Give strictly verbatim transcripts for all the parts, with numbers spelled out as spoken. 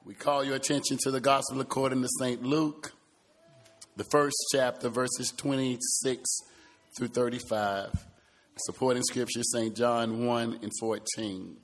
We call your attention to the Gospel according to Saint Luke, the first chapter, verses twenty-six through thirty-five. Supporting scripture, Saint John one and fourteen.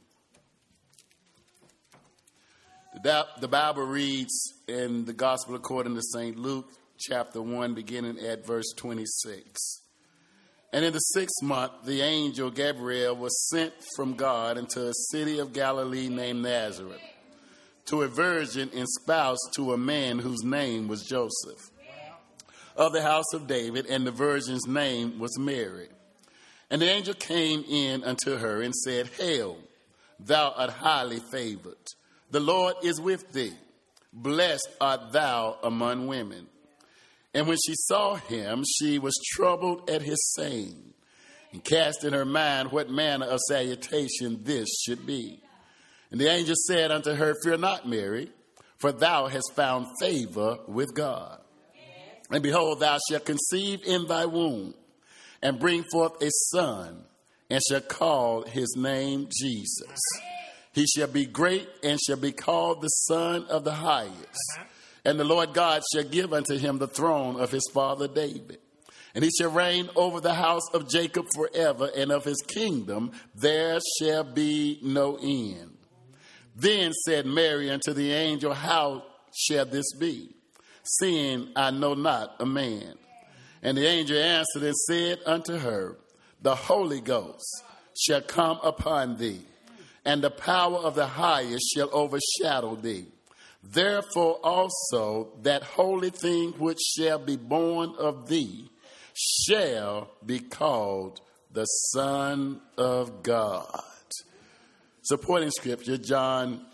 The Bible reads in the Gospel according to Saint Luke, chapter one, beginning at verse twenty-six. And in the sixth month, the angel Gabriel was sent from God into a city of Galilee named Nazareth, to a virgin espoused to a man whose name was Joseph, of the house of David, and the virgin's name was Mary. And the angel came in unto her and said, Hail, thou art highly favored. The Lord is with thee. Blessed art thou among women. And when she saw him, she was troubled at his saying, and cast in her mind what manner of salutation this should be. And the angel said unto her, Fear not, Mary, for thou hast found favor with God. And behold, thou shalt conceive in thy womb, and bring forth a son, and shall call his name Jesus. He shall be great, and shall be called the Son of the Highest. And the Lord God shall give unto him the throne of his father David. And he shall reign over the house of Jacob forever, and of his kingdom there shall be no end. Then said Mary unto the angel, How shall this be, seeing I know not a man? And the angel answered and said unto her, The Holy Ghost shall come upon thee, and the power of the Highest shall overshadow thee. Therefore also that holy thing which shall be born of thee shall be called the Son of God. Supporting scripture, John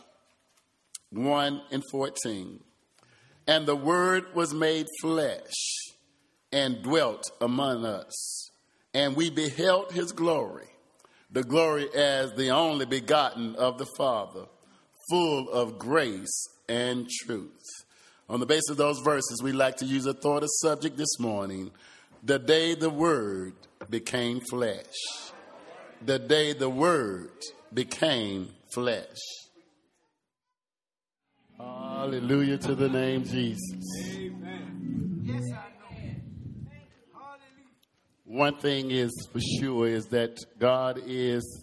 one and fourteen. And the Word was made flesh and dwelt among us, and we beheld his glory, the glory as the only begotten of the Father, full of grace and truth. On the basis of those verses, we'd like to use a thought of subject this morning: the day the Word became flesh. The day the Word became flesh. Hallelujah to the name Jesus. Amen. Yes, I know. Hallelujah. One thing is for sure is that God is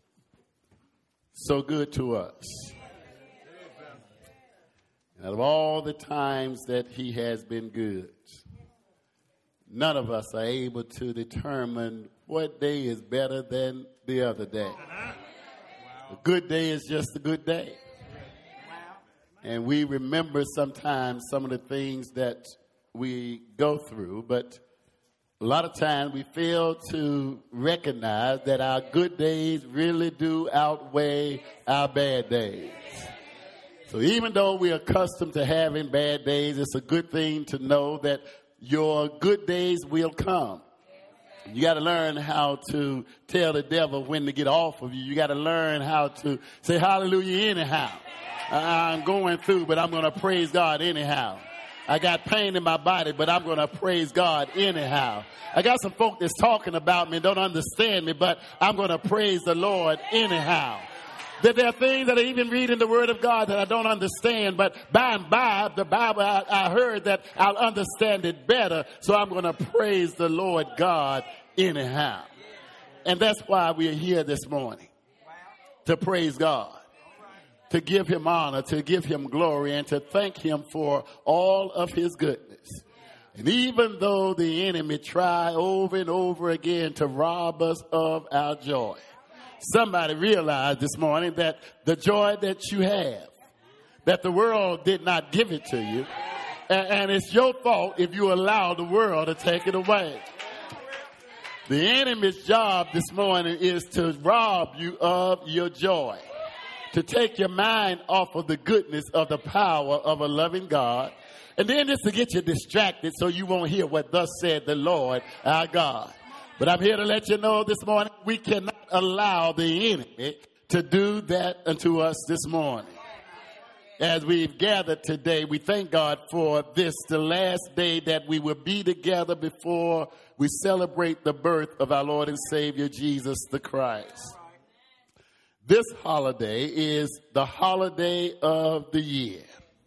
so good to us. And out of all the times that he has been good, none of us are able to determine what day is better than the other day. A good day is just a good day. And we remember sometimes some of the things that we go through, but a lot of times we fail to recognize that our good days really do outweigh our bad days. So even though we're accustomed to having bad days, it's a good thing to know that your good days will come. You got to learn how to tell the devil when to get off of you. You got to learn how to say hallelujah anyhow. I'm going through, but I'm going to praise God anyhow. I got pain in my body, but I'm going to praise God anyhow. I got some folk that's talking about me and don't understand me, but I'm going to praise the Lord anyhow. That there are things that I even read in the Word of God that I don't understand, but by and by, the Bible, I, I heard that I'll understand it better, so I'm going to praise the Lord God anyhow. And that's why we are here this morning, to praise God, to give him honor, to give him glory, and to thank him for all of his goodness. And even though the enemy try over and over again to rob us of our joy, somebody realized this morning that the joy that you have, that the world did not give it to you, and, and it's your fault if you allow the world to take it away. The enemy's job this morning is to rob you of your joy, to take your mind off of the goodness of the power of a loving God, and then just to get you distracted so you won't hear what thus said the Lord our God. But I'm here to let you know this morning, we cannot allow the enemy to do that unto us this morning. As we've gathered today, we thank God for this, the last day that we will be together before we celebrate the birth of our Lord and Savior, Jesus the Christ. This holiday is the holiday of the year.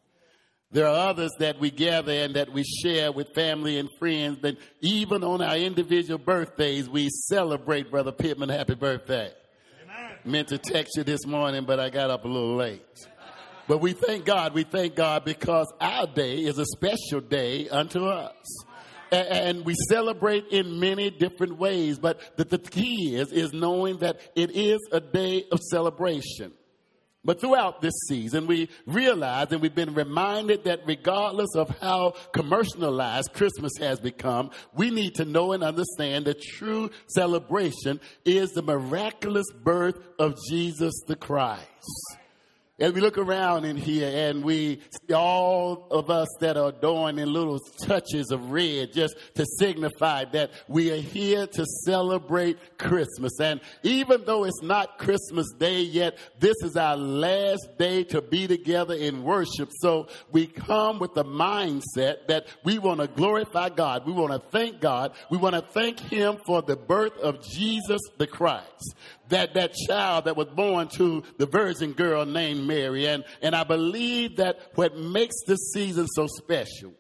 There are others that we gather and that we share with family and friends, that even on our individual birthdays, we celebrate Brother Pittman happy birthday. Amen. Meant to text you this morning, but I got up a little late. But we thank God, we thank God because our day is a special day unto us. And we celebrate in many different ways, but the, the key is, is knowing that it is a day of celebration. But throughout this season, we realize and we've been reminded that regardless of how commercialized Christmas has become, we need to know and understand that true celebration is the miraculous birth of Jesus the Christ. As we look around in here and we see all of us that are adorned in little touches of red just to signify that we are here to celebrate Christmas. And even though it's not Christmas Day yet, this is our last day to be together in worship. So we come with the mindset that we want to glorify God. We want to thank God. We want to thank Him for the birth of Jesus the Christ. That that child that was born to the virgin girl named Mary. And, and I believe that what makes this season so special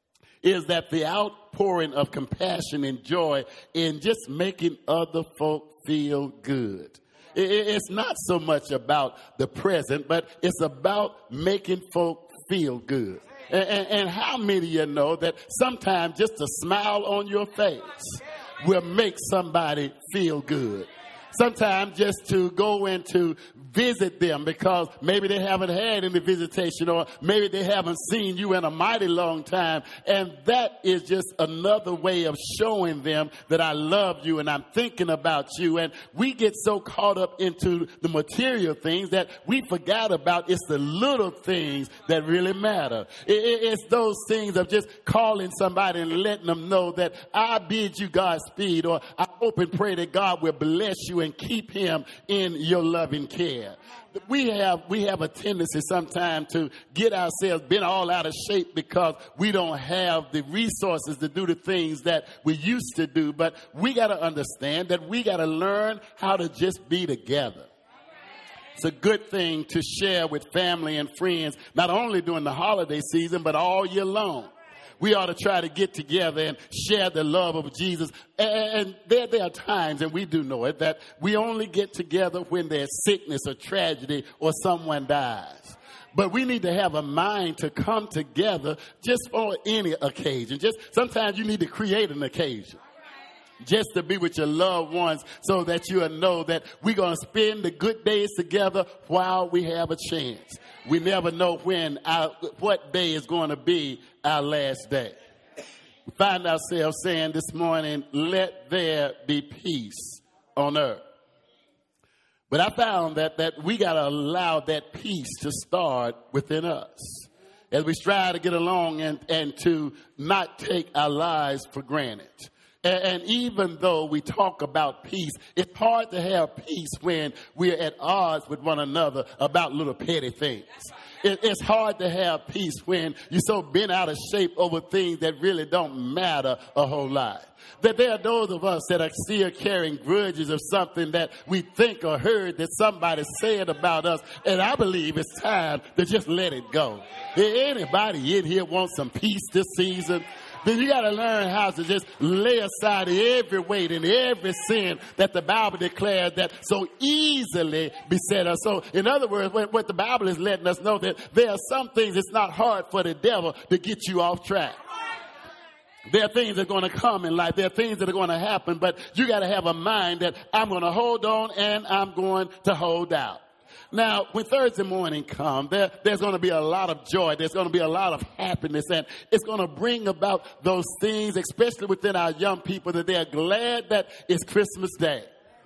is that the outpouring of compassion and joy in just making other folk feel good. It, it's not so much about the present, but it's about making folk feel good. And, and, and how many of you know that sometimes just a smile on your face will make somebody feel good? Sometimes just to go and to visit them because maybe they haven't had any visitation or maybe they haven't seen you in a mighty long time. And that is just another way of showing them that I love you and I'm thinking about you. And we get so caught up into the material things that we forgot about it's the little things that really matter. It's those things of just calling somebody and letting them know that I bid you Godspeed, or I hope and pray that God will bless you and keep him in your loving care. We have we have a tendency sometimes to get ourselves bent all out of shape because we don't have the resources to do the things that we used to do. But we got to understand that we got to learn how to just be together. It's a good thing to share with family and friends, not only during the holiday season, but all year long. We ought to try to get together and share the love of Jesus. And there, there are times, and we do know it, that we only get together when there's sickness or tragedy or someone dies. But we need to have a mind to come together just for any occasion. Just sometimes you need to create an occasion just to be with your loved ones so that you'll know that we're going to spend the good days together while we have a chance. We never know when our, what day is going to be our last day. We find ourselves saying this morning, let there be peace on earth. But I found that, that we got to allow that peace to start within us as we strive to get along and, and to not take our lives for granted. And even though we talk about peace, it's hard to have peace when we're at odds with one another about little petty things. It's hard to have peace when you're so bent out of shape over things that really don't matter a whole lot. That there are those of us that are still carrying grudges of something that we think or heard that somebody said about us. And I believe it's time to just let it go. Anybody in here want some peace this season? Then you got to learn how to just lay aside every weight and every sin that the Bible declares that so easily beset us. So, in other words, what, what the Bible is letting us know that there are some things it's not hard for the devil to get you off track. There are things that are going to come in life. There are things that are going to happen, but you got to have a mind that I'm going to hold on and I'm going to hold out. Now, when Thursday morning comes, there, there's going to be a lot of joy. There's going to be a lot of happiness, and it's going to bring about those things, especially within our young people, that they're glad that it's Christmas Day.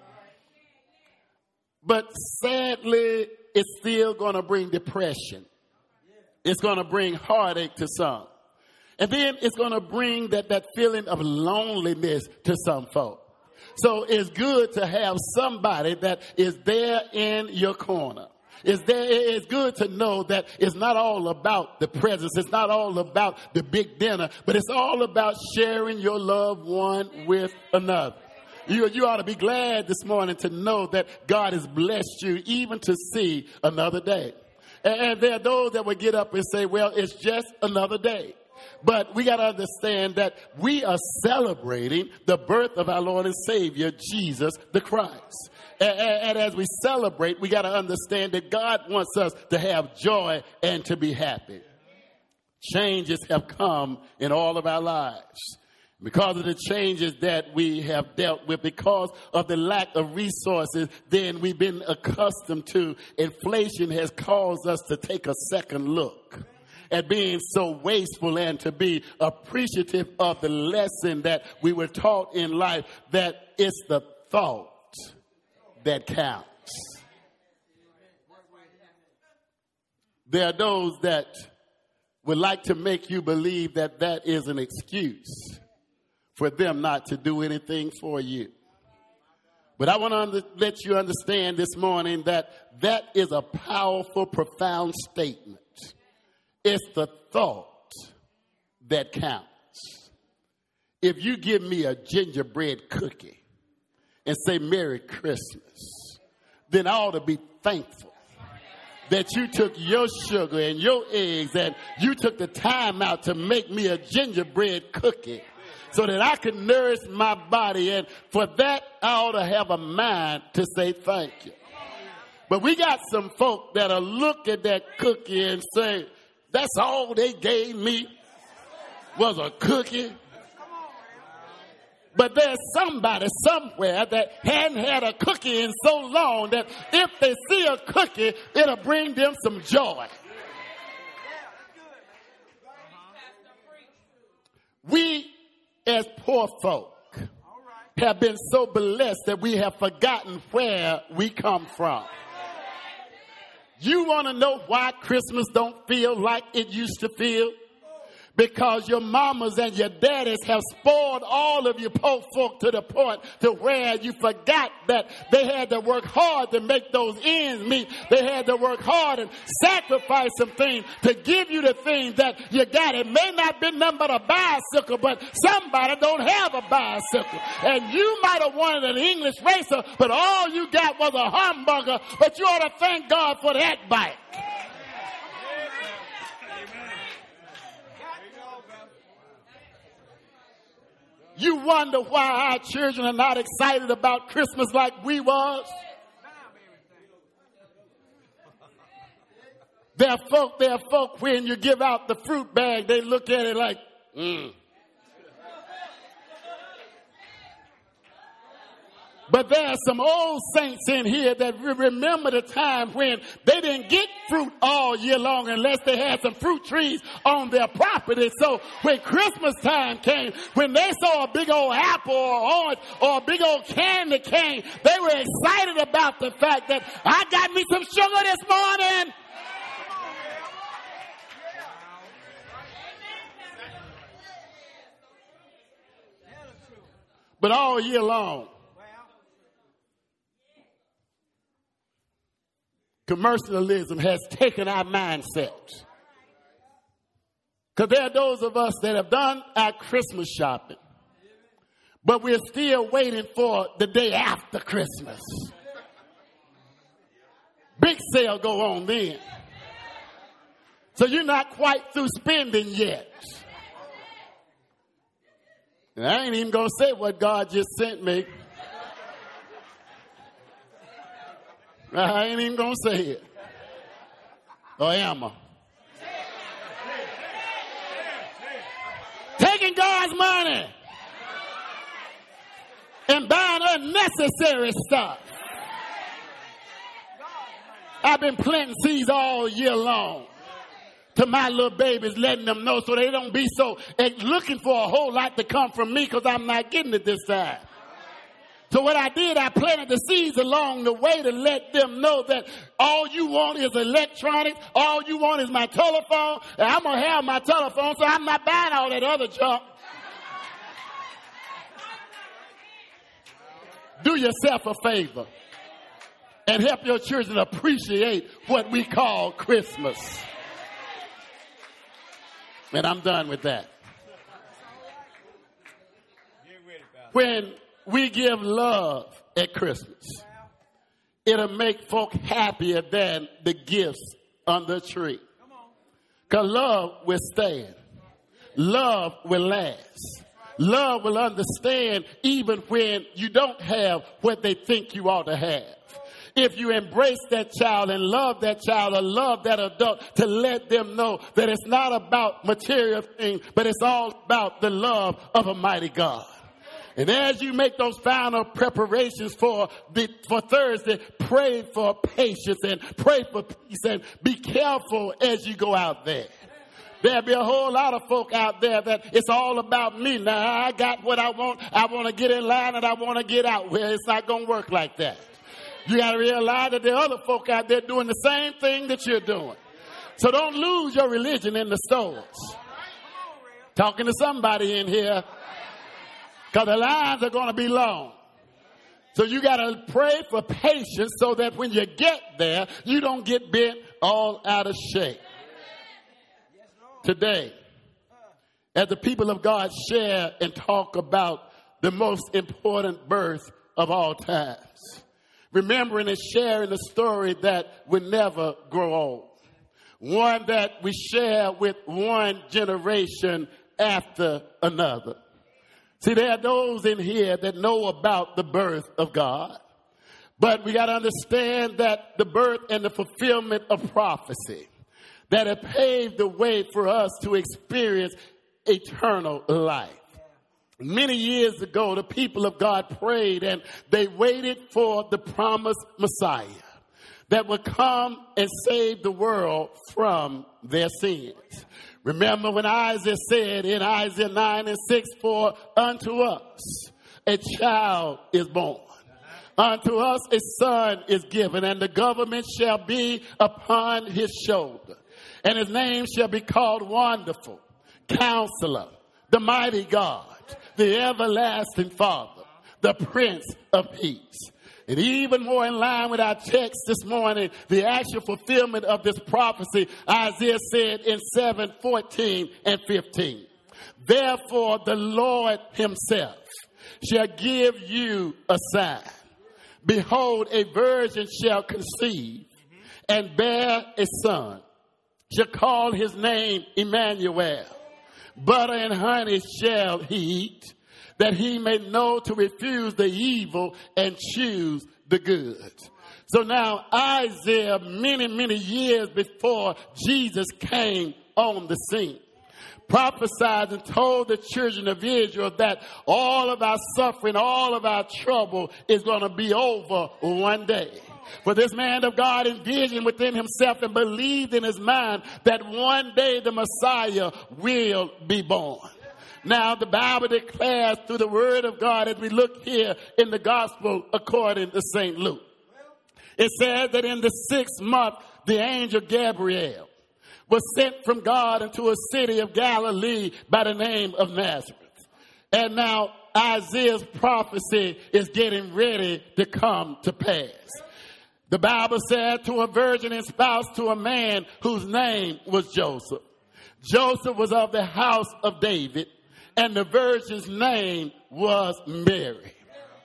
But sadly, it's still going to bring depression. It's going to bring heartache to some. And then it's going to bring that, that feeling of loneliness to some folk. So it's good to have somebody that is there in your corner. It's there. It's good to know that it's not all about the presents. It's not all about the big dinner, but it's all about sharing your loved one with another. You, you ought to be glad this morning to know that God has blessed you even to see another day. And, and there are those that will get up and say, well, it's just another day. But we got to understand that we are celebrating the birth of our Lord and Savior, Jesus the Christ. And, and, and as we celebrate, we got to understand that God wants us to have joy and to be happy. Changes have come in all of our lives. Because of the changes that we have dealt with, because of the lack of resources, then we've been accustomed to. Inflation has caused us to take a second look at being so wasteful and to be appreciative of the lesson that we were taught in life, that it's the thought that counts. There are those that would like to make you believe that that is an excuse for them not to do anything for you. But I want to under, let you understand this morning that that is a powerful, profound statement. It's the thought that counts. If you give me a gingerbread cookie and say Merry Christmas, then I ought to be thankful that you took your sugar and your eggs and you took the time out to make me a gingerbread cookie so that I could nourish my body. And for that, I ought to have a mind to say thank you. But we got some folk that'll look at that cookie and say, that's all they gave me was a cookie. But there's somebody somewhere that hadn't had a cookie in so long that if they see a cookie, it'll bring them some joy. We, as poor folk, have been so blessed that we have forgotten where we come from. You want to know why Christmas don't feel like it used to feel? Because your mamas and your daddies have spoiled all of you poor folk to the point to where you forgot that they had to work hard to make those ends meet. They had to work hard and sacrifice some things to give you the things that you got. It may not be nothing but a bicycle, but somebody don't have a bicycle. And you might have wanted an English racer, but all you got was a hamburger. But you ought to thank God for that bike. You wonder why our children are not excited about Christmas like we was. There are folk, there are folk when you give out the fruit bag, they look at it like, mm. But there are some old saints in here that remember the time when they didn't get fruit all year long unless they had some fruit trees on their property. So when Christmas time came, when they saw a big old apple or orange or a big old candy cane, they were excited about the fact that I got me some sugar this morning. But all year long, commercialism has taken our mindset. Because there are those of us that have done our Christmas shopping, but we're still waiting for the day after Christmas. Big sale go on then. So you're not quite through spending yet. And I ain't even going to say what God just sent me. I ain't even going to say it. Or am I? Taking God's money and buying unnecessary stuff. I've been planting seeds all year long to my little babies, letting them know so they don't be so looking for a whole lot to come from me because I'm not getting it this time. So what I did, I planted the seeds along the way to let them know that all you want is electronics. All you want is my telephone. And I'm going to have my telephone, so I'm not buying all that other junk. Do yourself a favor and help your children appreciate what we call Christmas. And I'm done with that. When we give love at Christmas, it'll make folk happier than the gifts on the tree. Because love will stand. Love will last. Love will understand even when you don't have what they think you ought to have. If you embrace that child and love that child or love that adult, to let them know that it's not about material things, but it's all about the love of a mighty God. And as you make those final preparations for the, for Thursday, pray for patience and pray for peace and be careful as you go out there. There'll be a whole lot of folk out there that it's all about me. Now, I got what I want. I want to get in line and I want to get out. Well, it's not going to work like that. You got to realize that there are other folk out there doing the same thing that you're doing. So don't lose your religion in the stores. Talking to somebody in here. Because the lines are going to be long. So you got to pray for patience so that when you get there, you don't get bent all out of shape. Today, as the people of God share and talk about the most important birth of all times, remembering and sharing a story that will never grow old, one that we share with one generation after another. See, there are those in here that know about the birth of God, but we got to understand that the birth and the fulfillment of prophecy that have paved the way for us to experience eternal life. Many years ago, the people of God prayed and they waited for the promised Messiah that would come and save the world from their sins. Remember when Isaiah said in Isaiah nine and six, for unto us a child is born. Unto us a son is given, and the government shall be upon his shoulder. And his name shall be called Wonderful, Counselor, the Mighty God, the Everlasting Father, the Prince of Peace. And even more in line with our text this morning, the actual fulfillment of this prophecy, Isaiah said in seven, fourteen and fifteen. Therefore the Lord himself shall give you a sign. Behold, a virgin shall conceive and bear a son. Shall call his name Emmanuel. Butter and honey shall he eat, that he may know to refuse the evil and choose the good. So now Isaiah, many, many years before Jesus came on the scene, prophesied and told the children of Israel that all of our suffering, all of our trouble is going to be over one day. For this man of God envisioned within himself and believed in his mind that one day the Messiah will be born. Now the Bible declares through the word of God, as we look here in the gospel according to Saint Luke, it says that in the sixth month, the angel Gabriel was sent from God into a city of Galilee by the name of Nazareth. And now Isaiah's prophecy is getting ready to come to pass. The Bible said to a virgin espoused to a man whose name was Joseph. Joseph was of the house of David, and the virgin's name was Mary.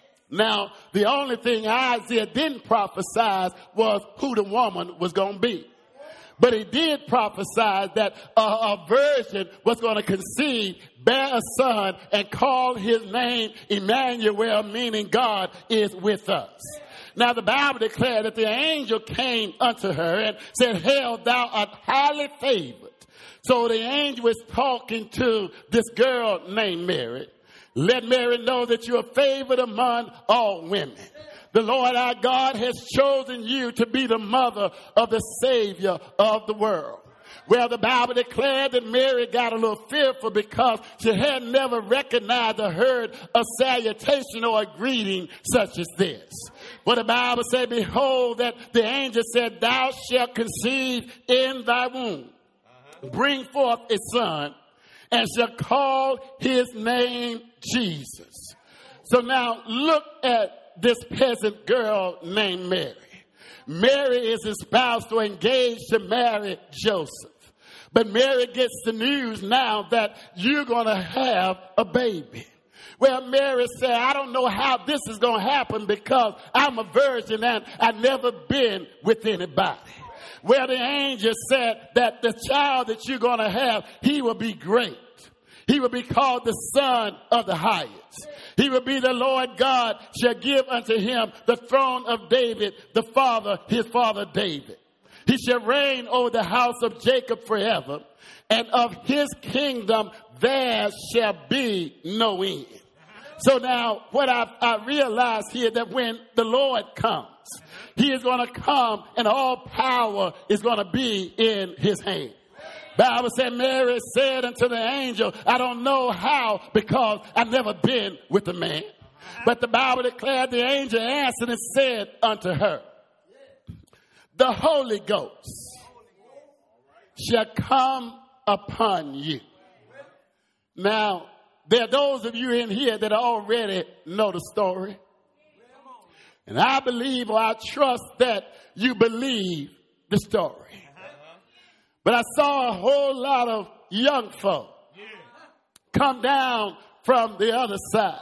Now, the only thing Isaiah didn't prophesy was who the woman was going to be. But he did prophesy that a, a virgin was going to conceive, bear a son, and call his name Emmanuel, meaning God is with us. Now the Bible declared that the angel came unto her and said, hail, thou art highly favored. So the angel is talking to this girl named Mary. Let Mary know that you are favored among all women. The Lord our God has chosen you to be the mother of the Savior of the world. Well, the Bible declared that Mary got a little fearful because she had never recognized or heard a salutation or a greeting such as this. But the Bible said, behold, that the angel said, thou shalt conceive in thy womb, bring forth a son, and shall call his name Jesus. So now look at this peasant girl named Mary. Mary is espoused or engaged to marry Joseph. But Mary gets the news now that you're going to have a baby. Well, Mary said, I don't know how this is going to happen because I'm a virgin and I've never been with anybody. Well, the angel said that the child that you're going to have, he will be great. He will be called the Son of the Highest. He will be the Lord God shall give unto him the throne of David, the father, his father David. He shall reign over the house of Jacob forever, and of his kingdom there shall be no end. So now what I, I realize here that when the Lord comes, he is going to come and all power is going to be in his hand. Bible said Mary said unto the angel, I don't know how because I've never been with a man. But the Bible declared the angel answered and said unto her, the Holy Ghost shall come upon you. Now, there are those of you in here that already know the story. And I believe or I trust that you believe the story. But I saw a whole lot of young folk come down from the other side.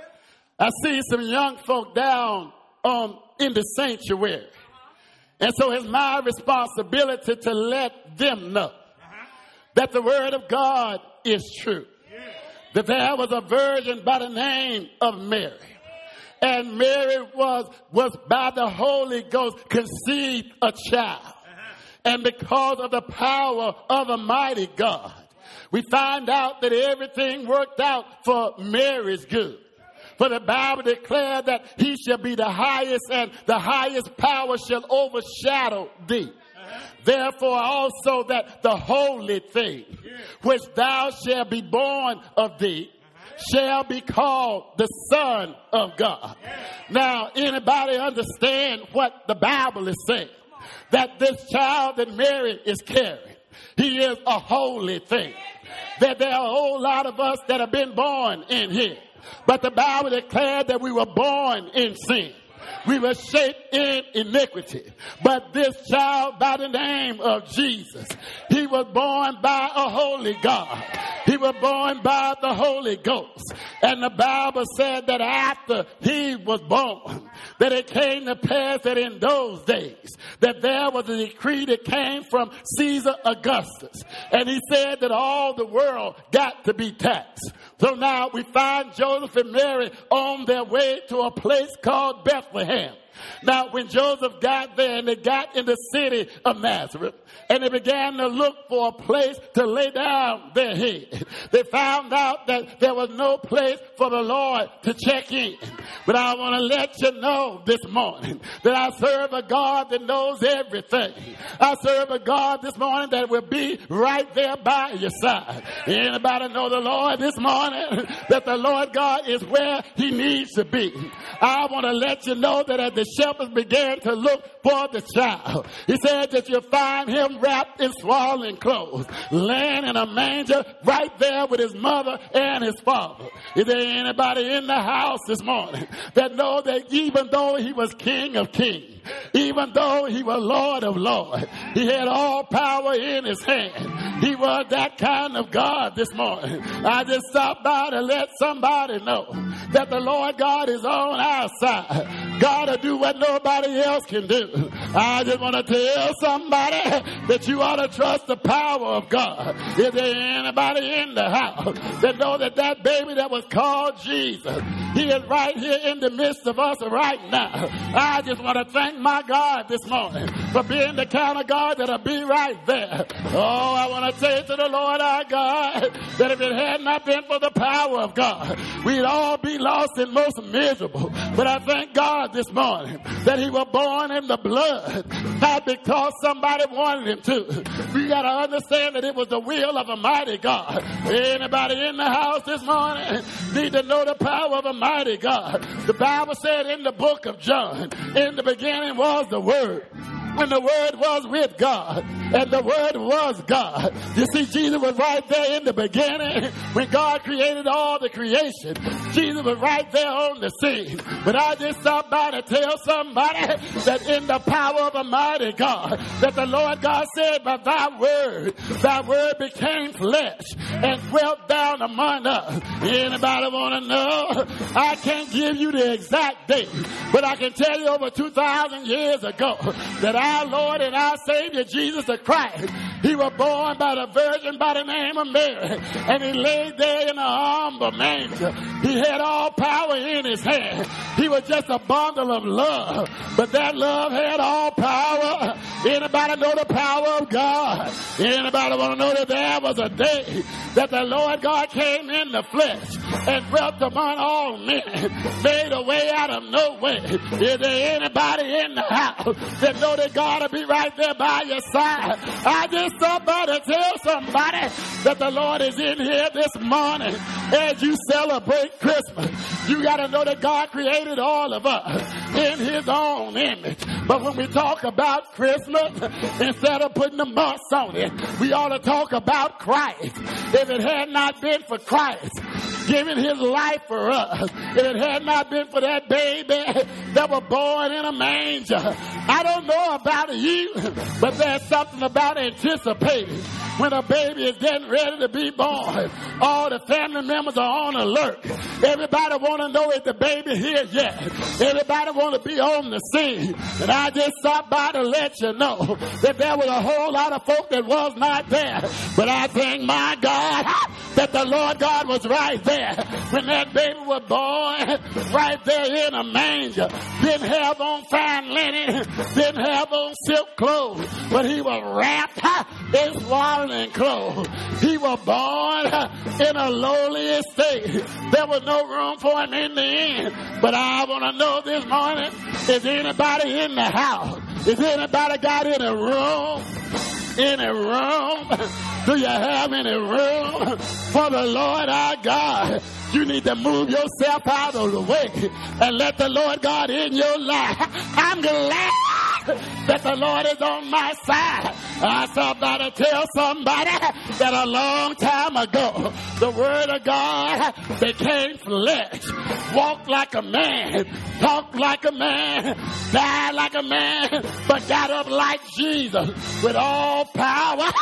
I see some young folk down on in the sanctuary. And so it's my responsibility to let them know that the word of God is true. That there was a virgin by the name of Mary. And Mary was, was by the Holy Ghost conceived a child. And because of the power of a mighty God, we find out that everything worked out for Mary's good. For the Bible declared that he shall be the highest and the highest power shall overshadow thee. Therefore also that the holy thing which thou shalt be born of thee shall be called the Son of God. Now, anybody understand what the Bible is saying? That this child that Mary is carrying, he is a holy thing. That there are a whole lot of us that have been born in here. But the Bible declared that we were born in sin. We were shaped in iniquity. But this child by the name of Jesus, he was born by a holy God. He was born by the Holy Ghost. And the Bible said that after he was born, that it came to pass that in those days, that there was a decree that came from Caesar Augustus. And he said that all the world got to be taxed. So now we find Joseph and Mary on their way to a place called Bethlehem. Now, when Joseph got there and they got in the city of Nazareth and they began to look for a place to lay down their head, they found out that there was no place for the Lord to check in. But I want to let you know this morning that I serve a God that knows everything. I serve a God this morning that will be right there by your side. Anybody know the Lord this morning? That the Lord God is where he needs to be. I want to let you know that as the shepherds began to look for the child, he said that you find him wrapped in swaddling clothes, laying in a manger right there with his mother and his father. Is there anybody in the house this morning that know that even though he was King of Kings, even though he was Lord of Lords, he had all power in his hand? He was that kind of God this morning. I just stopped by to let somebody know that the Lord God is on our side. God will do what nobody else can do. I just want to tell somebody that you ought to trust the power of God. Is there anybody in the house that know that that baby that was called Jesus, he is right here in the midst of us right now? I just want to thank my God this morning for being the kind of God that'll be right there. Oh, I want to say to the Lord our God that if it had not been for the power of God, we'd all be lost and most miserable. But I thank God this morning that he was born in the blood, not because somebody wanted him to. We got to understand that it was the will of a mighty God. Anybody in the house this morning need to know the power of a mighty God. The Bible said in the book of John, in the beginning was the Word, and the Word was with God, and the Word was God. You see, Jesus was right there in the beginning when God created all the creation. Jesus was right there on the scene. But I just stopped by to tell somebody that in the power of a mighty God, that the Lord God said, by thy word, thy word became flesh and dwelt down among us. Anybody want to know? I can't give you the exact date, but I can tell you over two thousand years ago that our Lord and our Savior Jesus the Christ, he was born by the virgin by the name of Mary, and he laid there in a humble manger. He had all power in his hand. He was just a bundle of love, but that love had all power. Anybody know the power of God? Anybody want to know that there was a day that the Lord God came in the flesh and dwelt among all men, made a way out of no way? Is there anybody in the house that know that God will be right there by your side? I just stopped by to tell somebody that the Lord is in here this morning as you celebrate Christmas. You got to know that God created all of us in his own image. But when we talk about Christmas, instead of putting the months on it, we ought to talk about Christ. If it had not been for Christ giving his life for us, if it had not been for that baby that was born in a manger, I don't know about you, but there's something about anticipating when a baby is getting ready to be born. All the family members are on alert. Everybody want to know if the baby here yet. Everybody want to be on the scene. And I just stopped by to let you know that there was a whole lot of folk that was not there. But I thank my God that the Lord God was right there when that baby was born, right there in a manger. Didn't have on fine linen, didn't have on silk clothes, but he was wrapped in swaddling clothes. He was born in a lowly estate. There was no room for him in the inn. But I want to know this morning, is anybody in the house? Is anybody got in a room? Any room? Do you have any room for the Lord our God? You need to move yourself out of the way and let the Lord God in your life. I'm glad that the Lord is on my side. I stopped by to tell somebody that a long time ago, the word of God became flesh, walked like a man, talked like a man, died like a man, but got up like Jesus with all power.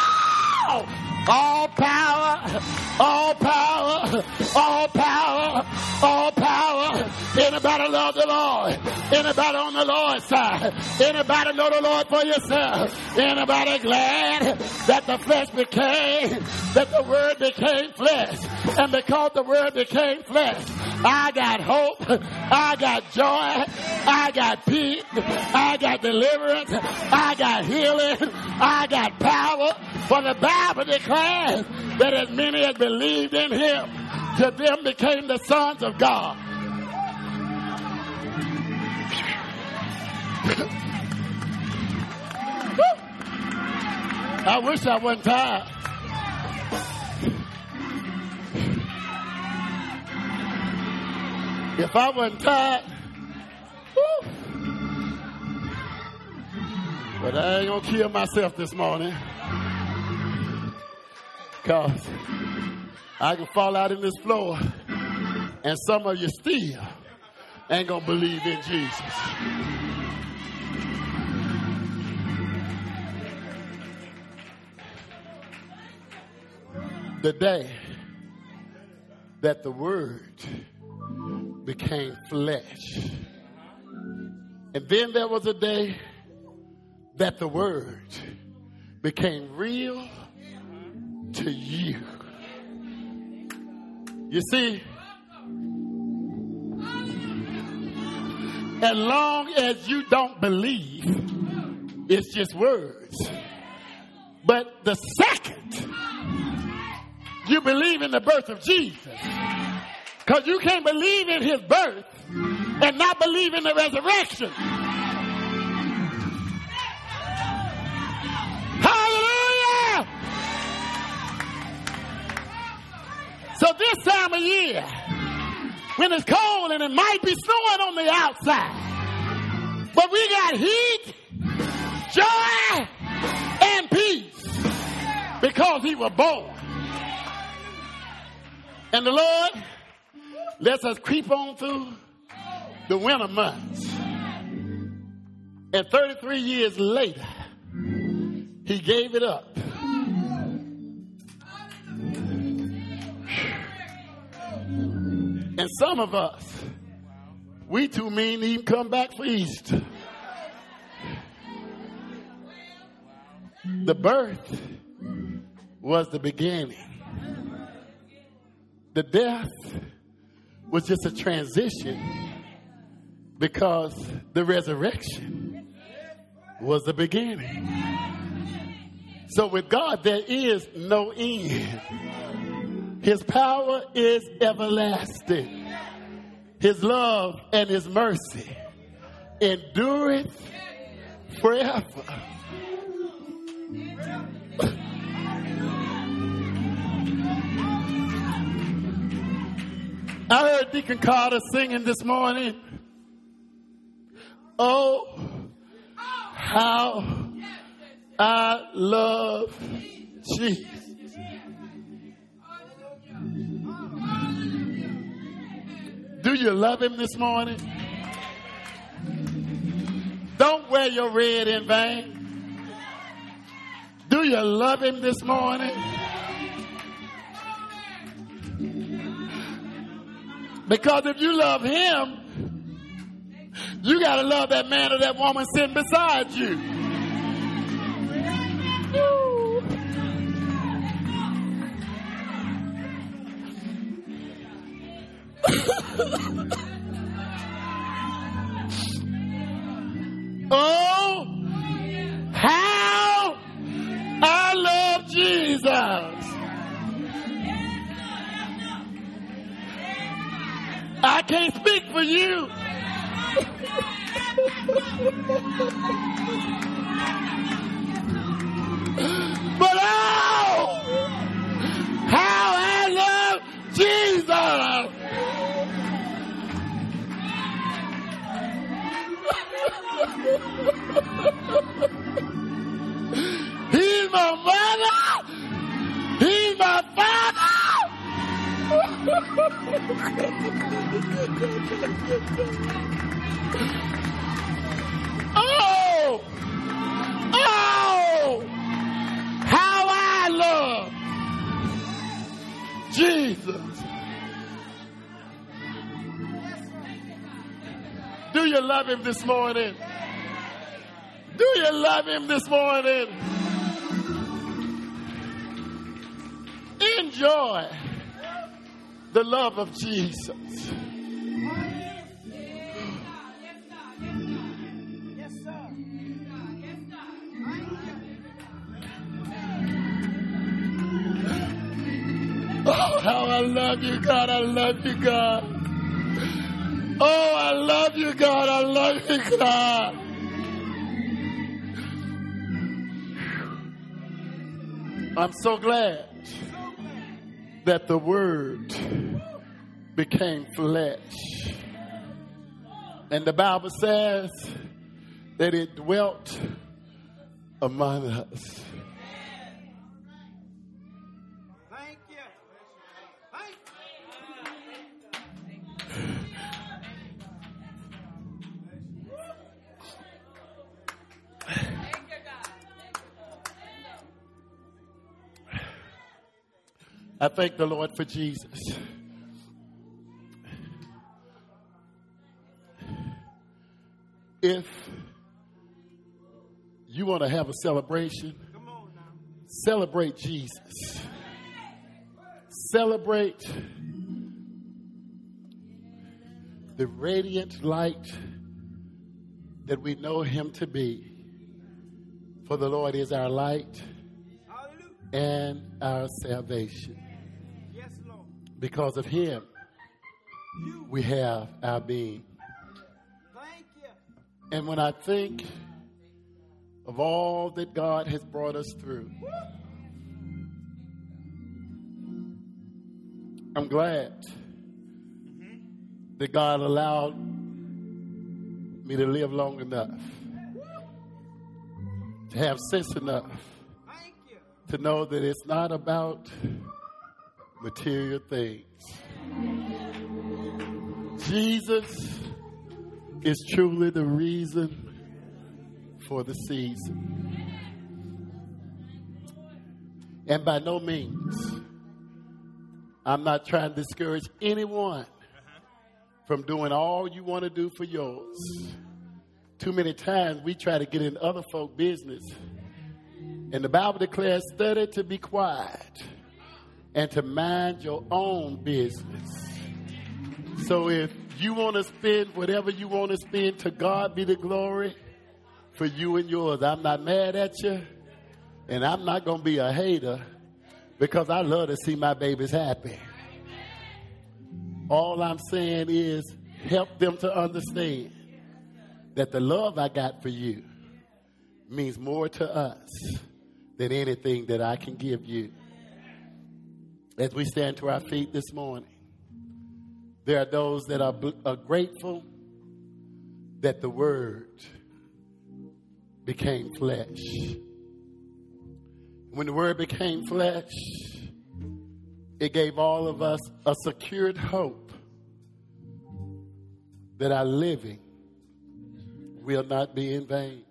All power, all power, all power, all power. Anybody love the Lord? Anybody on the Lord's side? Anybody know the Lord for yourself? Anybody glad that the flesh became, that the word became flesh? And because the word became flesh, I got hope, I got joy, I got peace, I got deliverance, I got healing, I got power. For the Bible declares that as many as believed in him, to them became the sons of God. I wish I wasn't tired. If I wasn't tired, whew, but I ain't gonna kill myself this morning, because I can fall out in this floor and some of you still ain't gonna believe in Jesus. The day that the word became flesh. And then there was a day that the word became real to you. You see, as long as you don't believe, it's just words. But the second you believe in the birth of Jesus, because you can't believe in his birth and not believe in the resurrection. Hallelujah! So this time of year, when it's cold and it might be snowing on the outside, but we got heat, joy, and peace because he was born. And the Lord lets us creep on through the winter months. And thirty-three years later, he gave it up. And some of us, we too mean to even come back for Easter. The birth was the beginning. The death was just a transition because the resurrection was the beginning. So with God, there is no end. His power is everlasting. His love and his mercy endureth forever. I heard Deacon Carter singing this morning. Oh, how I love Jesus. Do you love him this morning? Don't wear your red in vain. Do you love him this morning? Because if you love him, you got to love that man or that woman sitting beside you. Oh, how I love Jesus. I can't speak for you. But oh, how I love Jesus. He's my mother. He's my father. Oh, oh, how I love Jesus. Do you love him this morning? Do you love him this morning? Enjoy the love of Jesus. Yes, sir. Oh, how I love you, God. I love you, God. Oh, I love you, God. I love you, God. I'm so glad that the Word became flesh. And the Bible says that it dwelt among us. Thank you. Thank I thank the Lord for Jesus. If you want to have a celebration, Come on now. celebrate Jesus. Celebrate the radiant light that we know him to be. For the Lord is our light Hallelujah. and our salvation. Yes, Lord. Because of him, You. we have our being. Thank you. And when I think of all that God has brought us through, I'm glad that God allowed me to live long enough, to have sense enough Thank you. to know that it's not about material things. Jesus is truly the reason for the season. And by no means, I'm not trying to discourage anyone from doing all you want to do for yours. Too many times we try to get in other folk business. And the Bible declares, study to be quiet and to mind your own business. So if you want to spend whatever you want to spend, to God be the glory for you and yours. I'm not mad at you, and I'm not going to be a hater, because I love to see my babies happy. All I'm saying is help them to understand that the love I got for you means more to us than anything that I can give you. As we stand to our feet this morning, there are those that are, are grateful that the Word became flesh. When the Word became flesh, it gave all of us a secured hope that our living will not be in vain.